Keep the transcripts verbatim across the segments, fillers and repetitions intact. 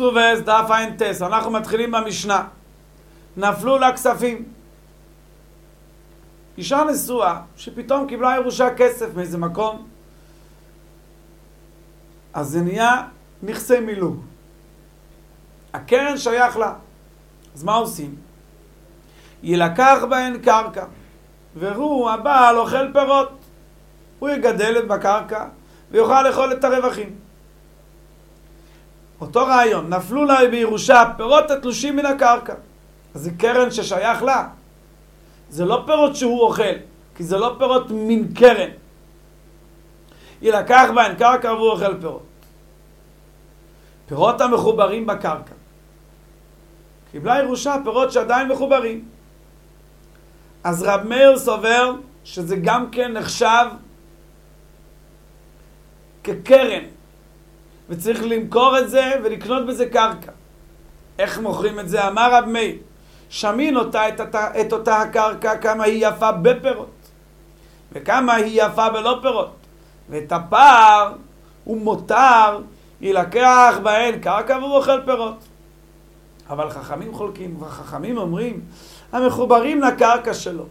קסובס דף ע"ט, אנחנו מתחילים במשנה. נפלו לה כספים. אישה נשואה שפתאום קיבלה ירושה כסף מאיזה מקום, אז זה נהיה נכסי מילוג. הקרן שייך לה. אז מה עושים? ילקח בהן קרקע, והוא הבעל אוכל פירות. הוא יגדל את בקרקע ויוכל לאכול את הרווחים. אותו רעיון, נפלו לה בירושה פירות התלושים מן הקרקע. אז זה קרן ששייך לה. זה לא פירות שהוא אוכל, כי זה לא פירות מן קרן. ילקח בהן קרקע והוא אוכל פירות. פירות המחוברים בקרקע. קיבלה ירושה פירות שעדיין מחוברים. אז רב מאיר סובר שזה גם כן נחשב כקרן, וצריך למכור את זה ולקנות בזה קרקע. איך מוכרים את זה? אמר רב מאיר, שמין אותה את, אותה, את אותה הקרקע כמה היא יפה בפירות וכמה היא יפה בלא פירות, ואת הפער הוא מותר ילקח בהן קרקע והוא אוכל פירות. אבל חכמים חולקים, וחכמים אומרים המחוברים לקרקע שלו,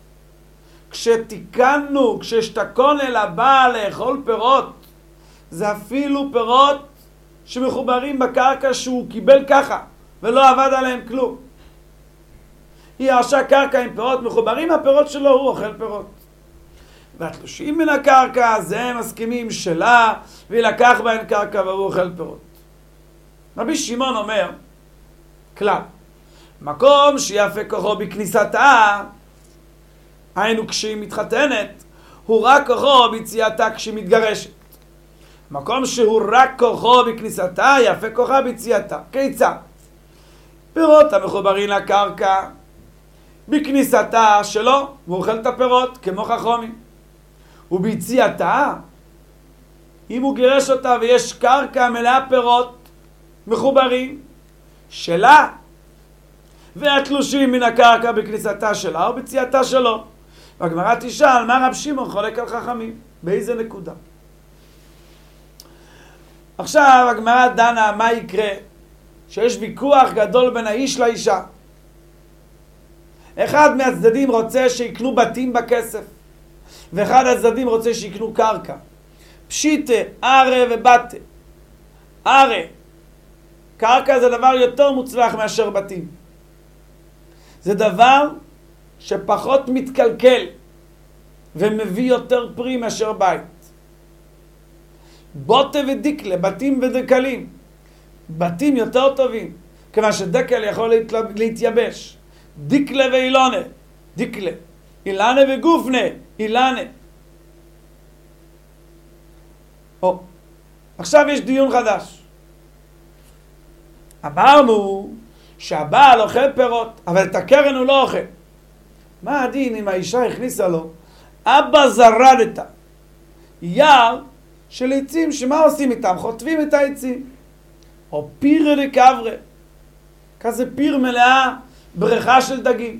כשתיקנו, כששתקון אל הבעל לאכול פירות, זה אפילו פירות שמחוברים בקרקע שהוא קיבל ככה ולא עבד עליהם כלום. היא ירשה קרקע עם פירות מחוברים, הפירות שלו הוא אוכל פירות. והתלושים מן הקרקע זה הם מסכימים שלה, וילקח בהן קרקע והוא אוכל פירות. רבי שמעון אומר כלל, מקום שיפה כוחו בכניסתה, היינו כשהיא מתחתנת, הוא רק כוחו ביציאתה כשהיא מתגרשת. מקום שהוא רק כוחו בכניסתה, יפה כוחה ביציאתה. כיצד? פירות המחוברים לקרקע בכניסתה שלו, הוא אוכל את הפירות כמו חכמים. וביציאתה, אם הוא גירש אותה ויש קרקע מלאה פירות מחוברים שלה, והתלושים מן הקרקע בכניסתה שלה או ביציאתה שלו. והגמרא תשאל, מה רב שמעון חולק על חכמים? באיזה נקודה? עכשיו הגמרא דנה מה יקרה שיש ויכוח גדול בין האיש לאישה. אחד מהצדדים רוצה שיקנו בתים בכסף, ואחד הצדדים רוצה שיקנו קרקע. פשיטה, ארה ובתה. ארה, קרקע זה דבר יותר מוצלח מאשר בתים. זה דבר שפחות מתקלקל ומביא יותר פרי מאשר בית. בוטה ודיקלה, בתים ודקלים. בתים יותר טובים, כיוון שדקל יכול להתייבש. דיקלה ואילונה, דיקלה. אילנה וגופנה, אילנה. או, עכשיו יש דיון חדש. אמרנו שהבעל אוכל פירות, אבל את הקרן הוא לא אוכל. מה הדין אם האישה הכניסה לו אבא זרדת, יער של עצים, שמה עושים איתם? חוטבים את העצים. או פיר לקברה, כזה פיר מלאה בריכה של דגים.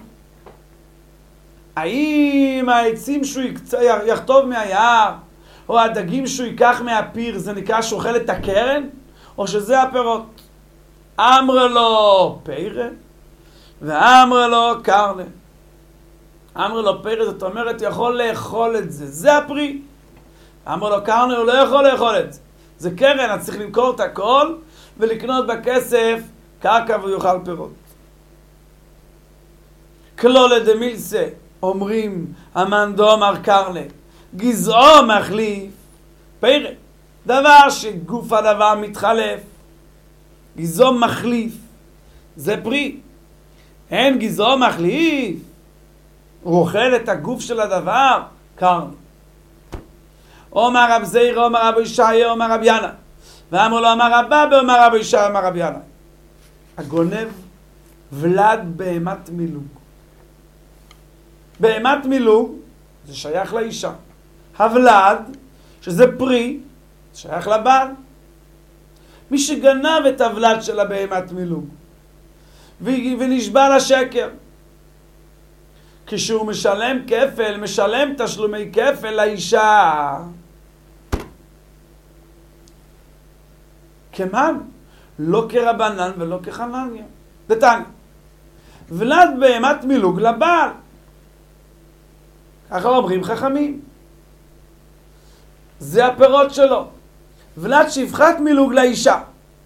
האם העצים שהוא יכתוב מהיער או הדגים שהוא ייקח מהפיר זה נקרא שאוכל את הקרן, או שזה הפירות? אמר לו פירה ואמר לו קרנה. אמר לו פירה, זאת אומרת יכול לאכול את זה, זה הפרי. אמר לו קרנה, הוא לא יכול לאכול את זה, זה קרן, אז צריך למכור את הכל ולקנות בכסף קרקע ויוכל פירות. כלולה דמילסה, אומרים אמן דומר קרנה, גזעו מחליף פירה. דבר שגוף הדבר מתחלף, גזעו מחליף, זה פרי. אין גזעו מחליף, הוא אוכל את הגוף של הדבר, קרנה. אומר רב זעיר, אומר רב ישעיה, אומר רב ינא. ואמר לו אמר רב אבא, אומר רב ישעיה, אומר רב ינא. הגונב ולד בהמת מילוג. בהמת מילוג זה שייך לאישה. הוולד, שזה פרי, שייך לבעל. מי שגנב את הוולד של הבהמת מילוג ונשבע לשקר, כשהוא משלם כפל, משלם תשלומי כפל לאישה, כמן לא כרבנן ולא כחנניה. דתניא, ולד בהמת מילוג לבעל. ככה אומרים חכמים. זה הפירות שלו. ולד שפחת מילוג לאישה.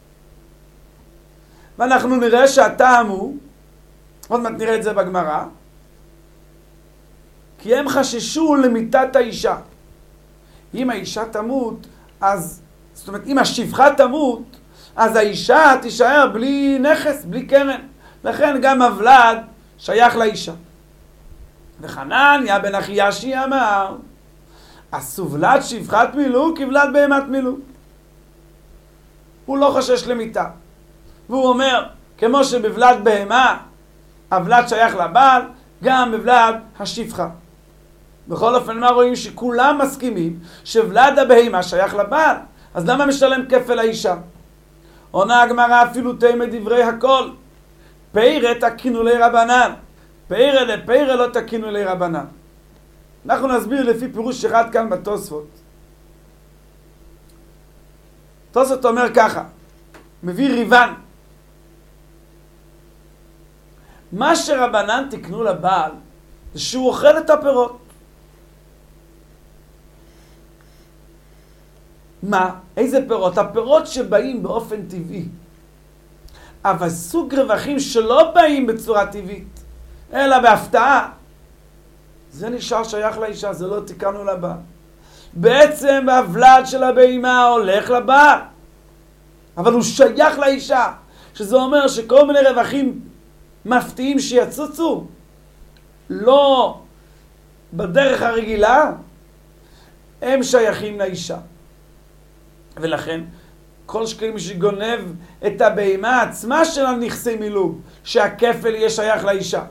ואנחנו נראה שהטעם הוא, עוד מעט נראה את זה בגמרא, כי הם חששו למיתת האישה. אם האישה תמות, אז, זאת אומרת, אם השפחה תמות, אז האישה תישאר בלי נכס, בלי קרן. לכן גם הוולד שייך לאישה. וחנניה בן אחיישי אמר, עשו ולד שפחת מילוג כוולד בהמת מילוג. הוא לא חושש למיתה. והוא אומר, כמו שבוולד בהמה, הוולד שייך לבעל, גם בוולד השפחה. בכל אופן, מה רואים? שכולם מסכימים שוולד הבהמה שייך לבעל. אז למה משלם כפל האישה? עונה הגמרא, אפילו תימא דברי הכל. פירא תקינו לי רבנן. פירא לפירא לא תקינו לי רבנן. אנחנו נסביר לפי פירוש אחד כאן בתוספות. תוספות אומר ככה, מביא ריבן. מה שרבנן תקנו לבעל, זה שהוא אוכל את הפירות. מה? איזה פירות? הפירות שבאים באופן טבעי. אבל סוג רווחים שלא באים בצורה טבעית, אלא בהפתעה. זה נשאר שייך לאישה, זה לא תיקנו לבעל. בעצם הוולד של הבהמה הולך לבעל, אבל הוא שייך לאישה, שזה אומר שכל מיני רווחים מפתיעים שיצוצו, לא בדרך הרגילה, הם שייכים לאישה. ולכן, כל שכן מי שגונב את הבהמה עצמה של הנכסי מילוג, שהכפל יהיה שייך לאישה.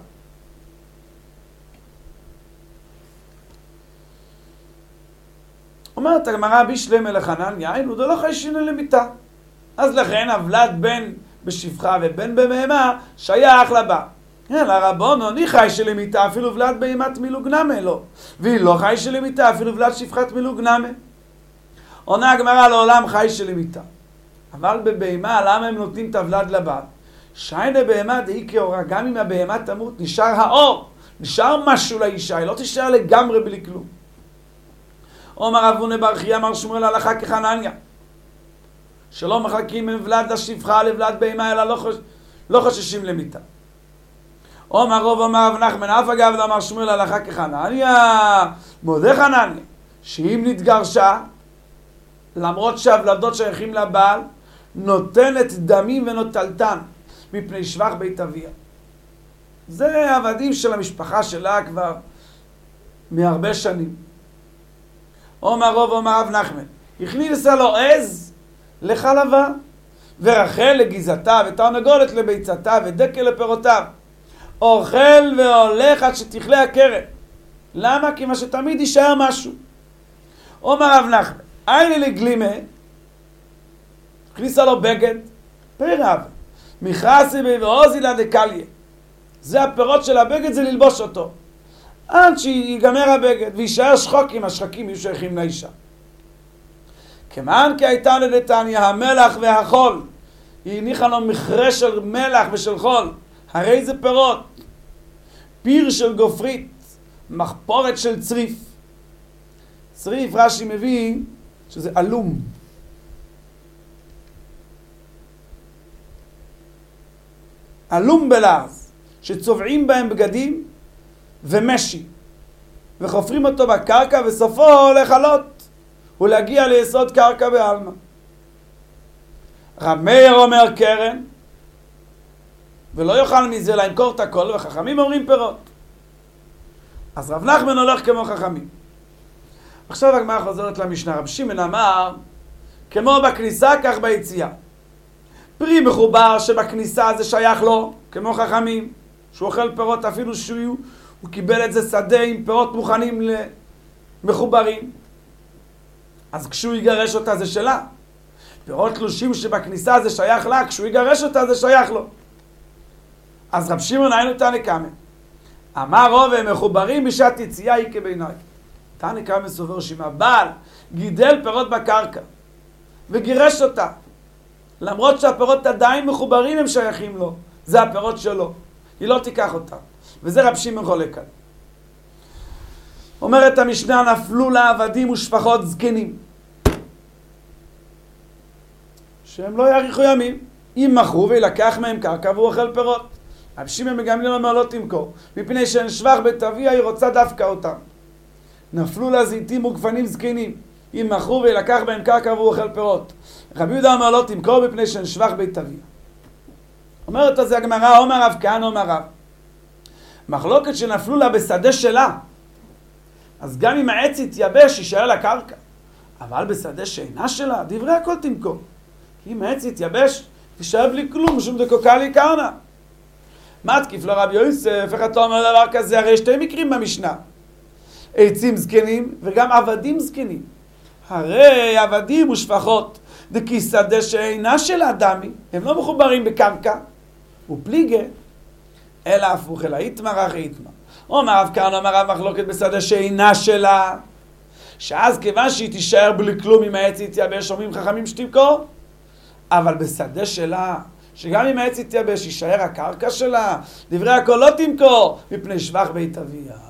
אומרת הגמרא בישלמה לחנניה, היינו זה לא חיישין למיתה. אז לכן הוולד בין בשפחה ובין בבהמה שייך לבעל. אלא רבונו, אני חי שלמיתה אפילו ולד בהמת מילוג נמה לא. והיא לא חי שלמיתה אפילו ולד שפחת מילוג נמה. עונה הגמרא לעולם חי שלמיתה. אבל בבהמה למה הם נותנים את הוולד לבעל? שיינה בהמה דהי כאורה, גם אם הבהמה תמות נשאר האור, נשאר משהו לאישה, היא לא תישאר לגמרי בלי כלום. אומר אבונה בר חייא אמר שמואל הלכה כחנניה, שלא מחלקים מוולד לשפחה לוולד בהמה, אלא לא, חוש... לא חוששים למיתה. אומר רוב אמר רב נחמן, אף אגב אמר שמואל הלכה כחנניה, מודה חנניה, שאם נתגרשה, למרות שהוולדות שייכים לבעל, נותנת דמים ונוטלתן, מפני שבח בית אביה. זה עבדים של המשפחה שלה כבר מהרבה שנים. אומר רוב אומר רב נחמן, הכניסה לו עז לחלבה, ורחל לגיזתה, ותרנגולת לביצתה, ודקל לפירותיו. אוכל והולך עד שתכלה הכרם. למה? כי מה שתמיד יישאר משהו. אומר רב נחמן, איילי לגלימה, הכניסה לו בגד, פירב, מכרסי בי ועוזי לה דקליה. זה הפירות של הבגד, זה ללבוש אותו. עד שיגמר הבגד, וישאר שחוקים, השחקים יהיו שייכים לאישה. כמען כי הייתה לדתניא המלח והחול, היא הניחה לו מכרה של מלח ושל חול. הרי זה פירות. פיר של גופרית, מחפורת של צריף. צריף רש"י מביא שזה אלום. אלום בלעז, שצובעים בהם בגדים ומשי, וחופרים אותו בקרקע וסופו לחלות ולהגיע ליסוד קרקע בעלמא. רב מאיר אומר קרן, ולא יאכל מזה למכור את הכל, וחכמים אומרים פירות. אז רב נחמן הולך כמו חכמים. עכשיו הגמרא חוזרת למשנה. רב שמעון אמר, כמו בכניסה כך ביציאה. פרי מחובר שבכניסה זה שייך לו, כמו חכמים, שהוא אוכל פירות אפילו שהוא הוא קיבל את זה שדה עם פירות מוכנים למחוברים. אז כשהוא יגרש אותה זה שלה. פירות תלושים שבכניסה זה שייך לה, כשהוא יגרש אותה זה שייך לו. אז רב שמעון היינו תנא קמא. אמר רוב הם מחוברים בשעת יציאה היא כביניים. תנא קמא סובר שאם הבעל גידל פירות בקרקע וגירש אותה, למרות שהפירות עדיין מחוברים הם שייכים לו, זה הפירות שלו, היא לא תיקח אותם. וזה רב שמעון חולק כאן. אומרת המשנה, נפלו לעבדים ושפחות זקנים, שהם לא יאריכו ימים, אם מכרו וילקח מהם קרקע והוא אוכל פירות. רב שמעון בן גמליאל אומר לא תמכור, מפני שאין שבח בית אביה, היא רוצה דווקא אותם. נפלו לה זיתים וגפנים זקנים, אם מכרו וילקח בהם קרקע והוא אוכל פירות. רבי יהודה אומר לא תמכור, מפני שאין שבח בית אביה. אומרת על זה הגמרא, אומר רב כהנא אומר רב, מחלוקת שנפלו לה בשדה שלה, אז גם אם העץ יתייבש יישאר לה קרקע, אבל בשדה שאינה שלה, דברי הכל תמכור. כי אם העץ יתייבש, תישאר בלי כלום, שום דקוקה לי קרנה. מה תקיף לרבי יוסף? איך אתה אומר דבר כזה? הרי שתי מקרים במשנה, עצים זקנים וגם עבדים זקנים. הרי עבדים ושפחות, דקי שדה שאינה של אדמי, הם לא מחוברים בקרקע, ופליגה, אלא הפוך, אלא יתמר אחי יתמר. אומר רב כהנא אומר רב מחלוקת בשדה שאינה שלה, שאז כיוון שהיא תישאר בלי כלום אם העץ יתייבש, אומרים חכמים שתמכור, אבל בשדה שלה, שגם אם העץ יתייבש יישאר הקרקע שלה, דברי הכל לא תמכור, מפני שבח בית אביה.